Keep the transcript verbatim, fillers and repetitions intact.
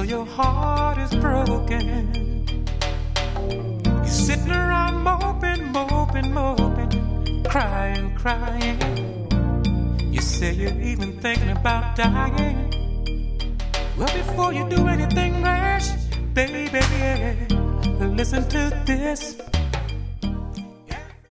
your heart is broken. You're sitting around moping, moping, moping, crying, crying. You say you're even thinking about dying. Well, before you do anything rash, baby, listen to this.